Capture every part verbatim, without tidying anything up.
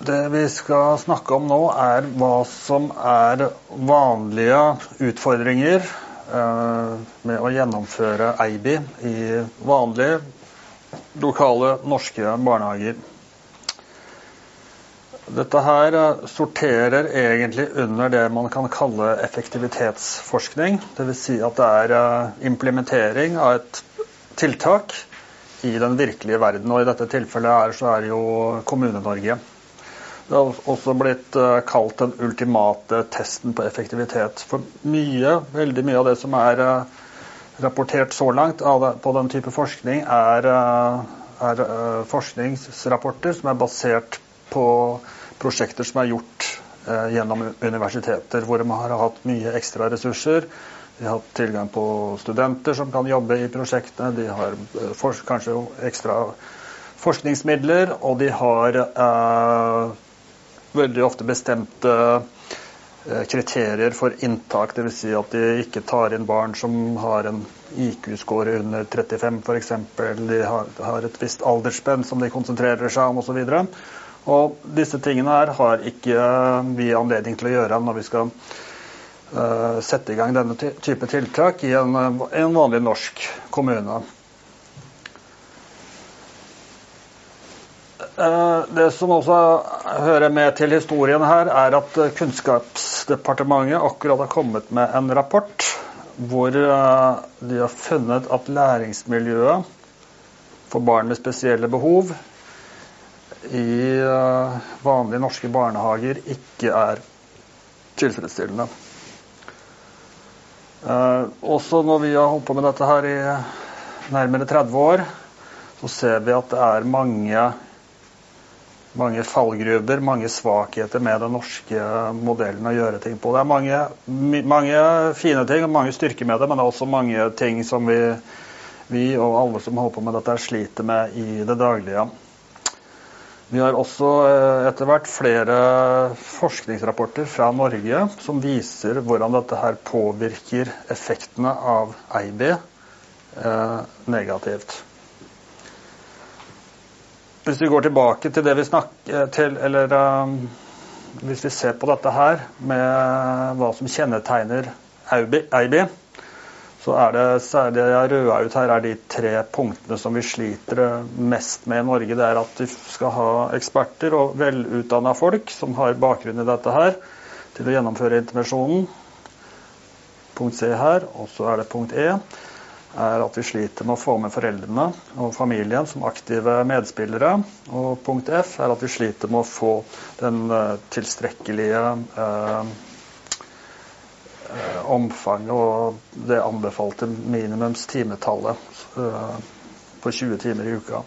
Det vi skal snakke om nå er hva som er vanlige utfordringer eh, med å gjennomføre I B I i vanlige lokale norske barnehager. Dette her sorterer egentlig under det man kan kalle effektivitetsforskning. Det vil si at det er implementering av et tiltak i den virkelige verden. Og i dette tilfellet er, så er det jo Kommune-Norge. Det har også blitt kalt den ultimate testen på effektivitet. For mye, veldig mye av det som er rapportert så langt på den type forskning, er, er forskningsrapporter som er basert på prosjekter som er gjort eh, gjennom universiteter, hvor de har hatt mye ekstra ressurser. De har hatt tilgang på studenter som kan jobbe i prosjektene. De har eh, for, kanskje ekstra forskningsmidler, og de har eh, veldig ofte bestemte eh, kriterier for inntak. Det vil si at de ikke tar inn barn som har en I Q-score under trettifem, for eksempel. De har, har et visst aldersspenn som de konsentrerer seg om, og så videre. Og disse tingene her har ikke vi anledning til å gjøre når vi skal uh, sette i gang denne type tiltak i en, en vanlig norsk kommune. Uh, det som også hører med til historien her, er at Kunnskapsdepartementet akkurat har kommet med en rapport hvor uh, de har funnet at læringsmiljøet for barn med spesielle behov i uh, vanlige norske barnehager ikke er tilfredsstillende. Uh, også når vi har holdt på med dette her i nærmere tretti år, så ser vi at det er mange, mange fallgruber, mange svakheter med den norske modellen å gjøre ting på. Det er mange, mange fine ting og mange styrker med det, men det er også mange ting som vi, vi og alle som holder på med dette sliter med i det daglige. Vi har også etter hvert flere forskningsrapporter fra Norge som viser hvordan dette her påvirker effektene av I B eh, negativt. Hvis vi går tilbake til det vi snakker til, eller um, hvis vi ser på dette her med hva som kjennetegner I B, så er det særlig det jeg røde ut her er de tre punktene som vi sliter mest med i Norge. Det er at vi skal ha eksperter og velutdannede folk som har bakgrunn i dette her til å gjennomføre intervensjonen. Punkt C her, og så er det punkt E, er at vi sliter med å få med foreldrene og familien som aktive medspillere. Og punkt F er at vi sliter med å få den uh, tilstrekkelige uh, omfang og det anbefalte minimums timetallet uh, på tjue timer i uka.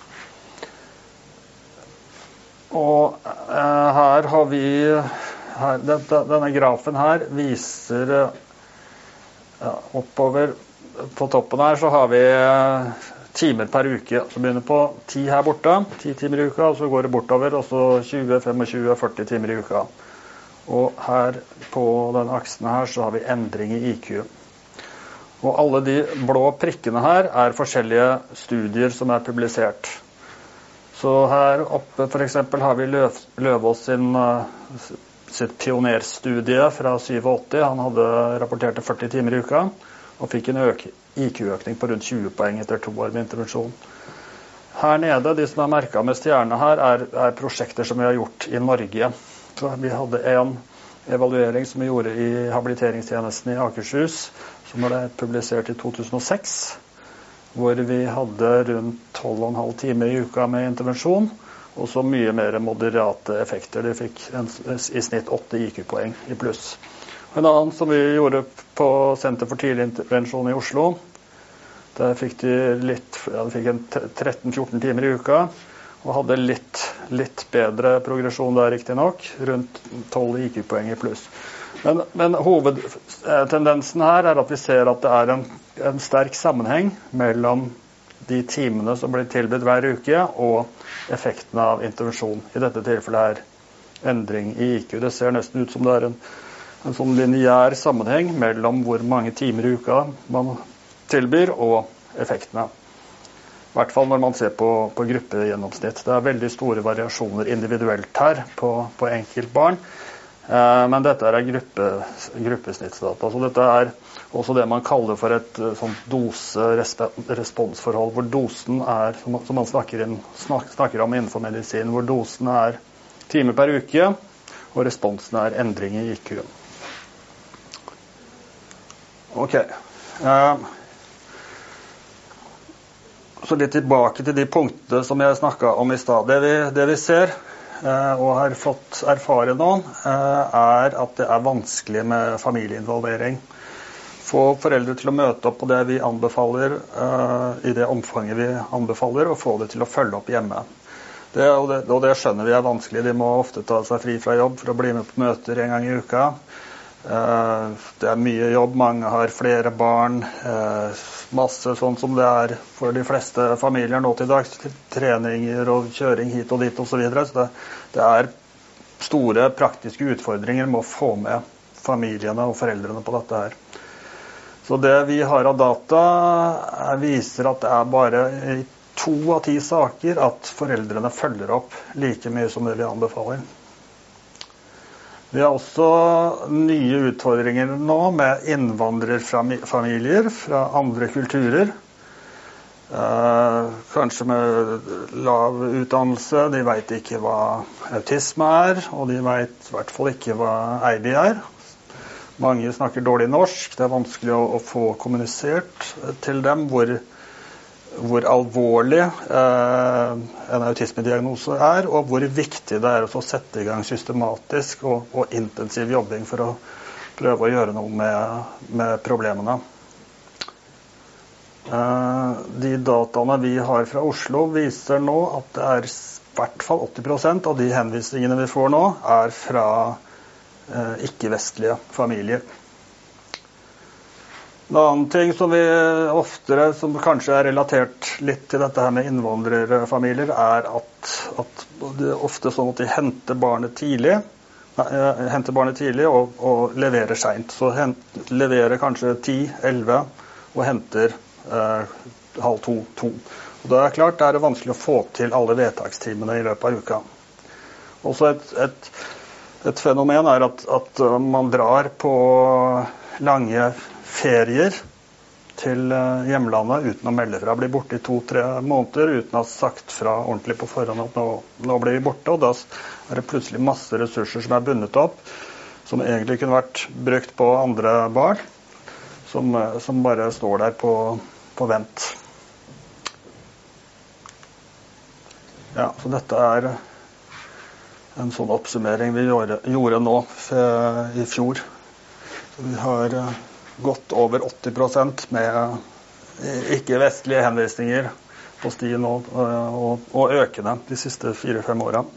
Og uh, her har vi her, dette, denne grafen her viser uh, oppover på toppen her så har vi uh, timer per uke som begynner på ti her borte, ti timer i uka, og så går det bortover, og så tjue, tjuefem, førti timer i uka. Og her på den aksen her så har vi endring i I Q. Og alle de blå prikkene her er forskjellige studier som er publisert. Så her oppe for eksempel har vi Løv, Løvås sin, sitt pionerstudie fra åttisyv. Han hadde rapportert førti timer i uka og fikk en øk, I Q-økning på rundt tjue poeng etter to år med intervensjon. Her nede, de som er merket med stjerne her, er, er prosjekter som vi har gjort i Norge. Så vi hadde en evaluering som vi gjorde i habiliteringstjenesten i Akershus, som ble publisert i to tusen og seks, hvor vi hadde rundt tolv komma fem timer i uka med intervensjon, og så mye mer moderate effekter. De fikk en, i snitt åtte I Q-poeng i pluss. En annen som vi gjorde på Senter for tidlig intervensjon i Oslo, der fikk de litt, ja, de fikk en tretten til fjorten timer i uka, og hadde litt, litt bedre progresjon der riktig nok, rundt tolv I Q-poeng i pluss. Men, men hovedtendensen her er at vi ser at det er en, en sterk sammenheng mellom de timene som blir tilbudt hver uke, og effekten av intervensjon. I dette tilfellet er endring i I Q. Det ser nesten ut som det er en, en sånn lineær sammenheng mellom hvor mange timer i uka man tilbyr, og effektene. I hvert fall når man ser på, på gruppegjennomsnitt. Det er veldig store variasjoner individuelt her på, på enkeltbarn. Eh, men dette er gruppe, gruppesnittsdata. Så dette er også det man kaller for et sånt dose-responsforhold, hvor dosen er, som man snakker, inn, snak, snakker om innenfor medisin, hvor dosen er timer per uke, og responsen er endring i I Q. Ok. Eh, så litt tilbake til de punktene som jeg snakket om I stad. Det vi, det vi ser, eh, og har fått erfare nå, eh, er at det er vanskelig med familieinvolvering. Få foreldre til å møte opp på det vi anbefaler, eh, I det omfanget vi anbefaler, og få det til å følge opp hjemme. Det, og, det, og det skjønner vi er vanskelig. De må ofte ta seg fri fra jobb for å bli med på møter en gang I uka. Eh, det er mye jobb, mange har flere barn, eh, masse sånn som det er for de fleste familier nå til dags, treninger og kjøring hit og dit og så videre. Så det, det er store praktiske utfordringer med å få med familiene og foreldrene på dette her. Så det vi har av data viser at det er bare I to av ti saker at foreldrene følger opp like mye som det vi anbefaler. Vi har også nye utfordringer nå med innvandrerfamilier fra andre kulturer. Eh, kanskje med lav utdannelse, de vet ikke hva autisme er, og de vet I hvert fall ikke hva A B er. Mange snakker dårlig norsk, det er vanskelig å, å få kommunisert til dem hvor, hvor alvorlig eh, en autismediagnose er, og hvor viktig det er å sette I gang systematisk og, og intensiv jobbing for å prøve å gjøre noe med, med problemene. Eh, de dataene vi har fra Oslo viser nå at det er I hvert fall åtti prosent av de henvisningene vi får nå er fra ikke-vestlige familier. En annen ting som vi oftere, som kanskje er relatert litt til dette her med innvandrerfamilier, er at, at det er ofte sånn at de henter barnet tidlig, nei, henter barnet tidlig og, og leverer sent. Så hent, leverer kanskje ti, elleve og henter eh, halv to, to. Og da er det klart, det er vanskelig å få til alle vedtakstimene I løpet av uka. Også et, et Et fenomen er at, at man drar på lange ferier til hjemlandet uten å melde fra. Blir borte I to-tre måneder uten å ha sagt fra ordentlig på forhånd at nå, nå blir vi borte. Og da er det plutselig masse ressurser som er bundet opp, som egentlig kunne vært brukt på andre barn, som, som bare står der på, på vent. Ja, så dette er en sånn oppsummering vi gjorde, gjorde nå I fjor. Så vi har gått over åtti prosent med ikke-vestlige henvisninger på stien og, og, og økende de siste fire-fem årene.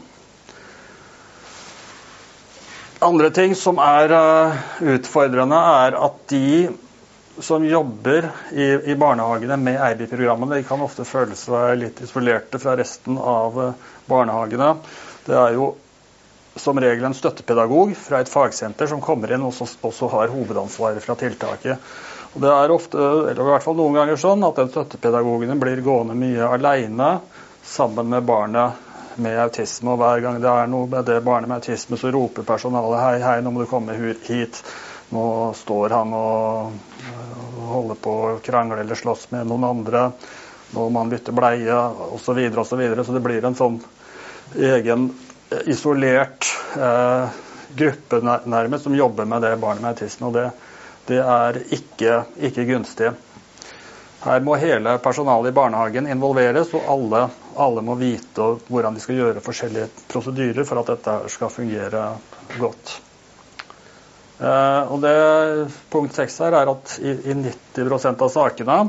Andre ting som er utfordrende er at de som jobber I, I barnehagene med A B I-programmene, de kan ofte føle seg litt isolerte fra resten av barnehagene. Det er jo som regel en støttepedagog fra et fagsenter som kommer inn og også, også har hovedansvaret fra tiltaket. Og det er ofte, eller I hvert fall noen ganger sånn, at den støttepedagogene blir gående mye alene sammen med barnet med autisme. Og hver gang det er noe med det barnet med autisme, så roper personalet hei, hei, nå må du komme hit. Nå står han og holder på å krangle eller slåss med noen andre. Nå må han bytte bleie, og så videre, og så videre. Så det blir en sånn egen isolert eh, gruppe nærmest som jobber med det barnet med autisme, og det, det er ikke, ikke gunstig. Her må hele personalet I barnehagen involveres, og alle, alle må vite hvordan de skal gjøre forskjellige prosedyrer for at dette skal fungere godt. Eh, og det, punkt seks her er at I, I nitti prosent av sakene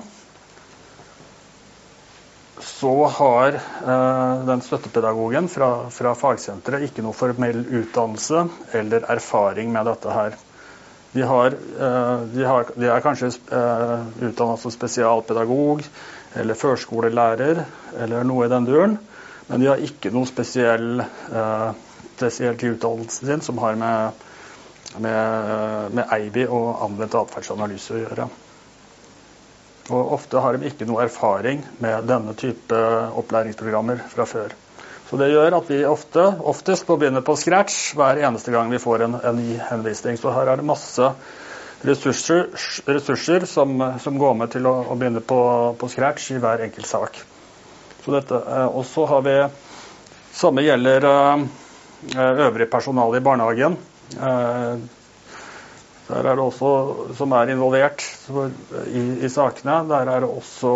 så har eh, den støttepedagogen fra, fra fagsenteret ikke noe formell utdannelse eller erfaring med dette her. De, har, eh, de, har, de er kanskje eh, utdannet som spesialpedagog eller førskolelærer eller noe I den duren, men de har ikke noe spesiell, eh, spesielt I utdannelsen sin som har med, med, med A B I og anvendt atferdsanalyse å gjøre. Og ofte har de ikke noe erfaring med denne type opplæringsprogrammer fra før. Så det gjør at vi ofte, oftest begynner på scratch hver eneste gang vi får en, en ny henvisning. Så her er det masse ressurser, ressurser som, som går med til å, å begynne på, på scratch i hver enkelt sak. Så dette, og så har vi, samme gjelder øvrig personale i barnehagen. Der er det også, som er involvert i, i sakene, der er det også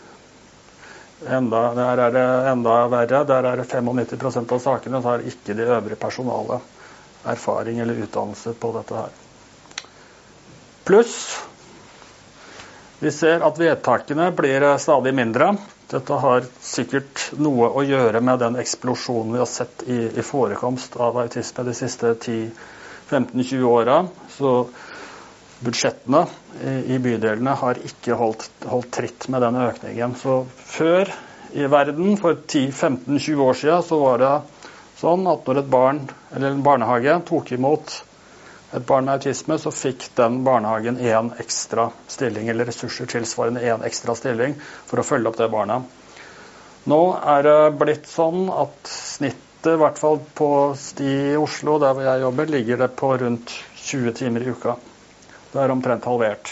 enda, der er det enda verre. Der er det nittifem prosent av sakene, så har ikke det øvrige personale erfaring eller utdannelse på dette her. Pluss, vi ser at vedtakene blir stadig mindre. Dette har sikkert noe å gjøre med den eksplosjonen vi har sett i, i forekomst av autisme de siste ti femten tjue åra. Så budsjettene i, i bydelene har ikke holdt, holdt tritt med den økningen. Så før i verden, for ti femten tjue år siden, så var det sånn at når et barn eller en barnehage tok imot et barn med autisme, så fikk den barnehagen en ekstra stilling, eller ressurser tilsvarende en ekstra stilling, for å følge opp det barnet. Nå er det blitt sånn at snittet, i hvert fall på Sti i Oslo, der hvor jeg jobber, ligger det på rundt tjue timer i uka. Det er omtrent halvert.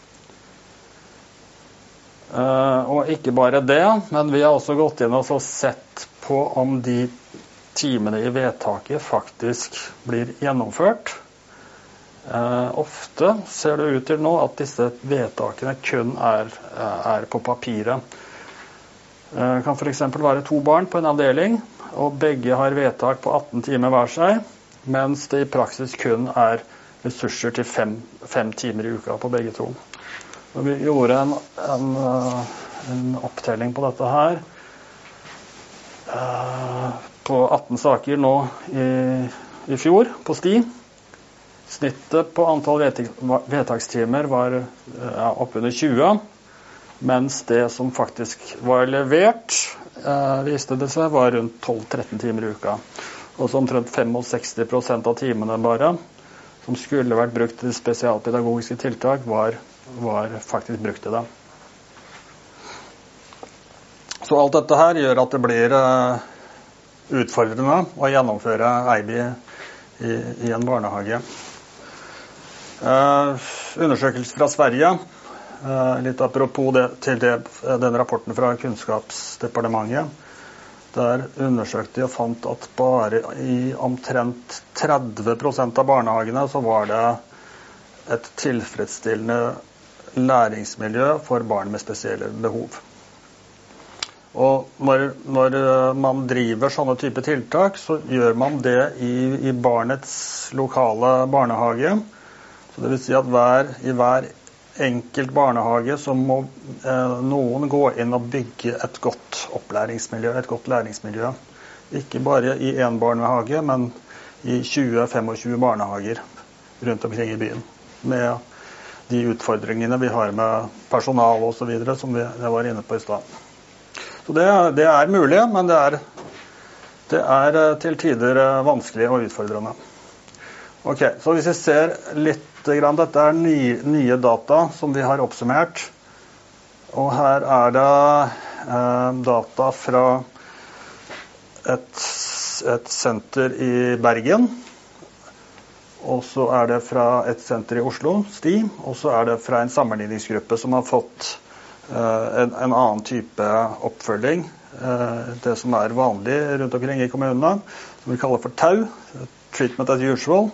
Uh, og ikke bare det, men vi har også gått inn og sett på om de timene i vedtaket faktisk blir gjennomført. Uh, ofte ser det ut til nå at disse vedtakene kun er, er på papiret. Det uh, kan for eksempel være to barn på en avdeling, og begge har vedtak på atten timer hver seg, mens det i praksis kun er ressurser til fem, fem timer i uka på begge to. Og vi gjorde en, en, uh, en opptelling på dette her, uh, på atten saker nå i, i fjor på Sti. Snittet på antall vedtakstimer var ja, oppunder tjue, mens det som faktisk var levert, eh, viste det seg, var rundt tolv tretten timer i uka. Og så omtrent sekstifem prosent av timene bare, som skulle vært brukt til spesialpedagogiske tiltak, var, var faktisk brukt til det. Så alt dette her gjør at det blir eh, utfordrende å gjennomføre E I B I i, i en barnehage. Uh, undersøkelse fra Sverige, uh, litt apropos det, til det, den rapporten fra Kunnskapsdepartementet. Der undersøkte de og fant at bare i omtrent tretti prosent av barnehagene så var det et tilfredsstillende læringsmiljø for barn med spesielle behov. Og når, når man driver sånne type tiltak, så gjør man det i, i barnets lokale barnehage. Så det vil si at hver, i hver enkelt barnehage så må eh, noen gå inn og bygge et godt opplæringsmiljø, et godt læringsmiljø. Ikke bare i en barnehage, men i tjue til tjuefem barnehager rundt omkring i byen. Med de utfordringene vi har med personal og så videre, som vi, jeg var inne på i stad. Så det, det er mulig, men det er, det er til tider vanskelig og utfordrende. Ok, så hvis vi ser litt grann, dette er nye, nye data som vi har oppsummert. Og her er det eh, data fra et, et senter i Bergen. Og så er det fra et senter i Oslo, Sti. Og så er det fra en sammenligningsgruppe som har fått eh, en, en annen type oppfølging. Eh, det som er vanlig rundt omkring i kommunene, som vi kaller for T A U. Treatment as usual.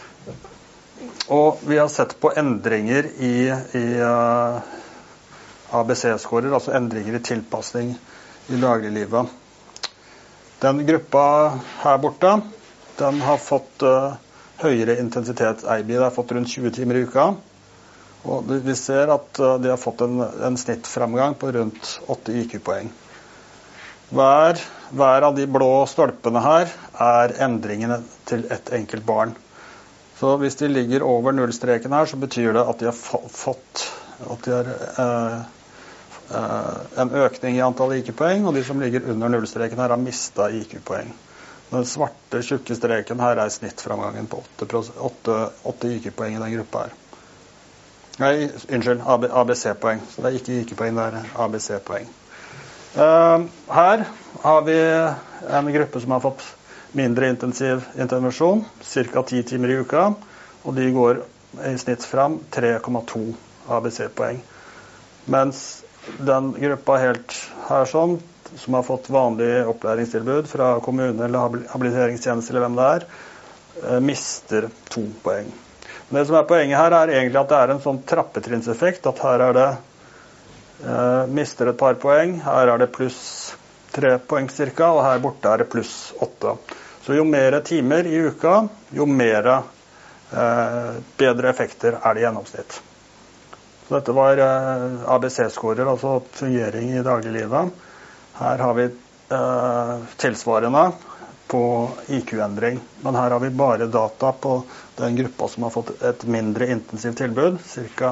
Og vi har sett på endringer i, i uh, A B C-skårer, altså endringer i tilpasning i dagliglivet. Den gruppa her borte, den har fått uh, høyere intensitet E I B I. Det har fått rundt tjue timer i uka. Og vi ser at uh, de har fått en, en snittframgang på rundt åtte I Q-poeng. Hver, hver av de blå stolpene her er endringene til et enkelt barn. Så hvis de ligger over nullstreken her, så betyr det at de har fått at de har, eh, eh, en økning i antall I Q-poeng, og de som ligger under nullstreken her har mistet I Q-poeng. Den svarte, tjukke streken her er snittframgangen på åtte I Q-poeng i den gruppa her. Nei, unnskyld, A B C-poeng. Så det er ikke I Q-poeng, det er A B C-poeng. Uh, her har vi en gruppe som har fått mindre intensiv intervensjon, ca. ti timer I uka, og de går I snitt fram tre komma to A B C-poeng. Mens den gruppa helt her sånn, som har fått vanlig opplæringstilbud fra kommune eller habiliteringstjeneste eller hvem det er, uh, mister to poeng. Men det som er poenget her er egentlig at det er en sånn trappetrinnseffekt, at her er det eh, mister et par poeng, her er det pluss tre poeng cirka, og her borte er det pluss åtte. Så jo mer timer I uka, jo mer eh, bedre effekter er det I gjennomsnitt. Så dette var eh, A B C-scorer, altså fungering I dagliglivet. Her har vi eh, tilsvarende på I Q-endring, men her har vi bare data på den gruppa som har fått et mindre intensivt tilbud, ca.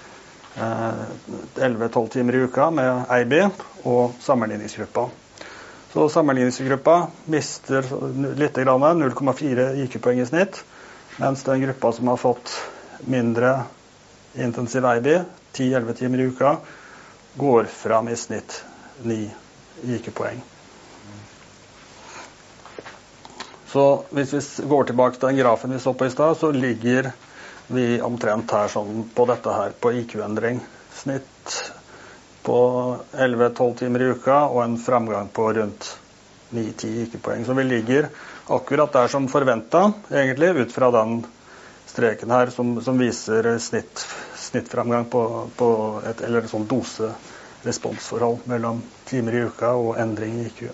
elleve til tolv timer I uka med A B og sammenligningsgruppa. Så sammenligningsgruppa mister litt grann, null komma fire I Q-poeng I snitt, mens den gruppa som har fått mindre intensiv A B, ti til elleve timer I uka, går fram I snitt ni I Q-poeng. Så hvis vi går tilbake til den grafen vi så på I sted, så ligger vi omtrent her sånn på dette her, på I Q-endring. Snitt på elleve til tolv timer I uka, og en framgang på rundt ni til ti I Q-poeng. Så vi ligger akkurat der som forventet, egentlig, ut fra den streken her, som, som viser snitt, snittframgang på, på et, eller et sånn dose-responsforhold mellom timer I uka og endring I I Q.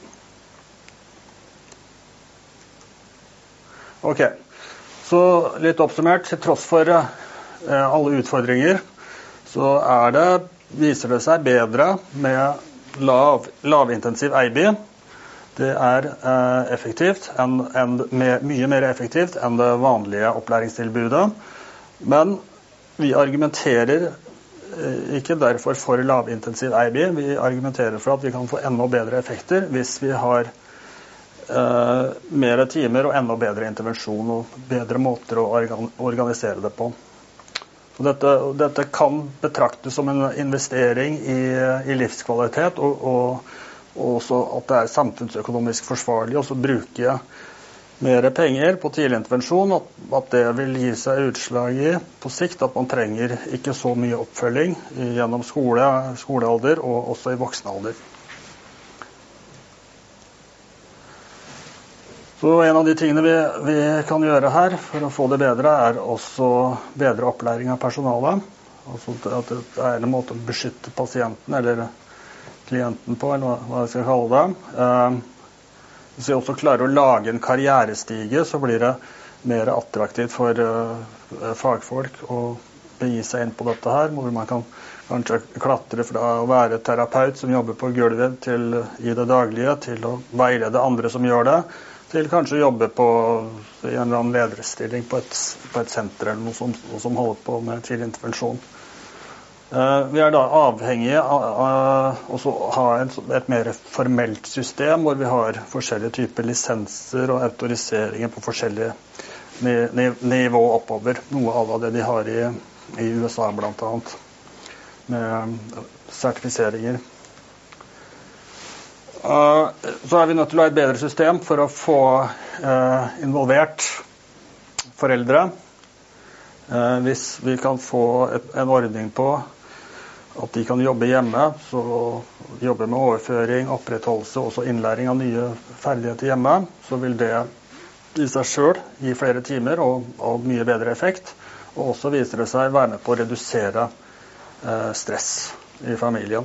Ok, så litt oppsummert, til tross for eh, alle utfordringer, så er det, viser det seg bedre med lav, lavintensiv A B. Det er eh, effektivt, en, en, med, mye mer effektivt enn det vanlige opplæringstilbudet. Men vi argumenterer eh, ikke derfor for lavintensiv A B, vi argumenterer for at vi kan få enda bedre effekter hvis vi har Uh, mer timer og enda bedre intervensjon og bedre måter å organ organisere det på. Så dette, dette kan betraktes som en investering I, I livskvalitet, og, og, og også at det er samfunnsøkonomisk forsvarlig å bruke mer penger på tidlig intervensjon, at, at det vil gi seg utslag I på sikt, at man trenger ikke så mye oppfølging gjennom skole, skolealder og også I voksenalder. Så en av de tingene vi, vi kan gjøre her for å få det bedre er også bedre opplæring av personalet. Altså at det er en måte å beskytte pasienten eller klienten på, eller hva jeg skal kalle det. Eh, hvis vi også klarer å lage en karrierestige, så blir det mer attraktivt for uh, fagfolk å begi seg inn på dette her, hvor man kan kanskje klatre fra å være terapeut som jobber på gulvet til, I det daglige, til å veilede andre som gjør det, til kanskje jobbe på I en eller annen lederstilling på et, på et senter eller noe som, noe som holder på med tidlig intervensjon. Uh, vi er da avhengige av å ha en, et mer formelt system hvor vi har forskjellige typer lisenser og autoriseringer på forskjellige ni, ni, nivå oppover. Noe av det de har I, I U S A blant annet, med sertifiseringer. Uh, så er vi nødt til å ha et bedre system for å få uh, involvert foreldre. Uh, hvis vi kan få et, en ordning på at de kan jobbe hjemme, så jobbe med overføring, opprettholdelse og også innlæring av nye ferdigheter hjemme, så vil det I seg selv gi flere timer og, og mye bedre effekt. Og også viser det seg være med på å redusere uh, stress I familien.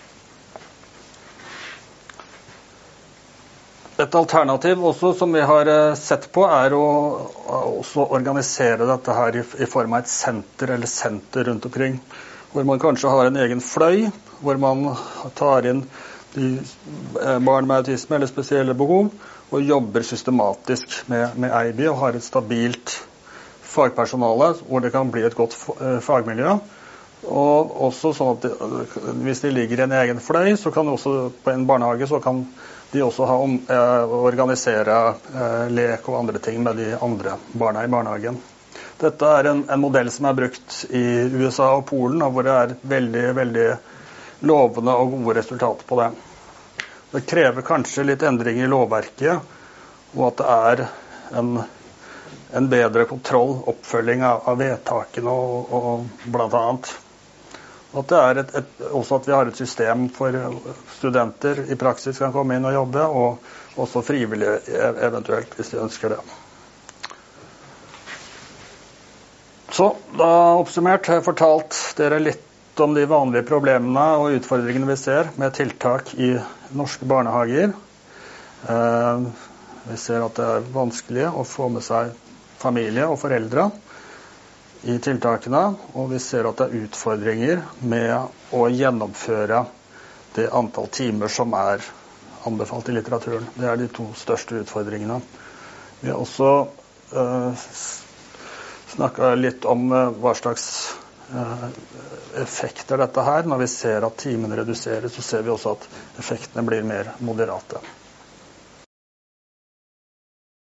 Et alternativ også som vi har sett på er å også organisere dette her I, I form av et senter eller senter rundt omkring, hvor man kanskje har en egen fløy, hvor man tar inn de barn med autisme eller spesielle behov, og jobber systematisk med, med A B og har et stabilt fagpersonale, hvor det kan bli et godt fagmiljø. Og også sånn at de, hvis de ligger I en egen fløy, så kan også på en barnehage så kan de også ha om, eh, organisere eh, lek og andre ting med de andre barna I barnehagen. Dette er en, en modell som er brukt i U S A og Polen, og hvor det er veldig, veldig lovende og gode resultater på det. Det krever kanskje litt endringer i lovverket, og at det er en, en bedre kontroll, oppfølging av, av vedtakene og, og blant annet. At det er et, et, også at vi har et system for studenter i praksis kan komme inn og jobbe, og også frivillige eventuelt, hvis de ønsker det. Så, da oppsummert har jeg fortalt dere litt om de vanlige problemene og utfordringene vi ser med tiltak i norske barnehager. Eh, vi ser at det er vanskelig å få med seg familie og foreldre i tiltakene, og vi ser at det er utfordringer med å gjennomføre det antall timer som er anbefalt i litteraturen. Det er de to største utfordringene. Vi har også eh, snakket litt om eh, hva slags eh, effekter dette her. Når vi ser at timene reduseres, så ser vi også at effektene blir mer moderate.